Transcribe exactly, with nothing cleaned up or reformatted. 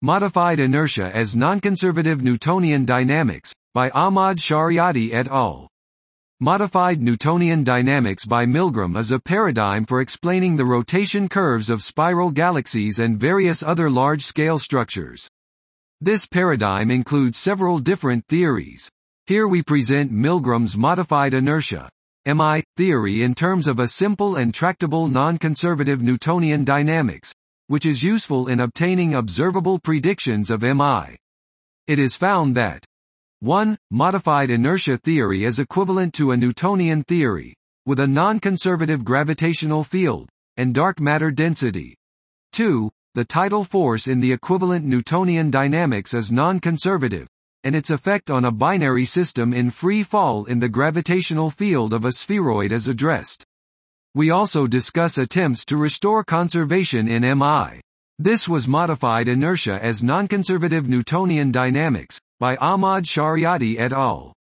Modified Inertia as Non-Conservative Newtonian Dynamics, by Ahmad Shariati et al. Modified Newtonian dynamics by Milgram is a paradigm for explaining the rotation curves of spiral galaxies and various other large-scale structures. This paradigm includes several different theories. Here we present Milgram's modified inertia (M I) theory in terms of a simple and tractable non-conservative Newtonian dynamics, which is useful in obtaining observable predictions of M I. It is found that one. Modified inertia theory is equivalent to a Newtonian theory, with a non-conservative gravitational field, and dark matter density. two. The tidal force in the equivalent Newtonian dynamics is non-conservative, and its effect on a binary system in free fall in the gravitational field of a spheroid is addressed. We also discuss attempts to restore conservation in M I. This was Modified Inertia as Non-Conservative Newtonian Dynamics, by Ahmad Shariati et al.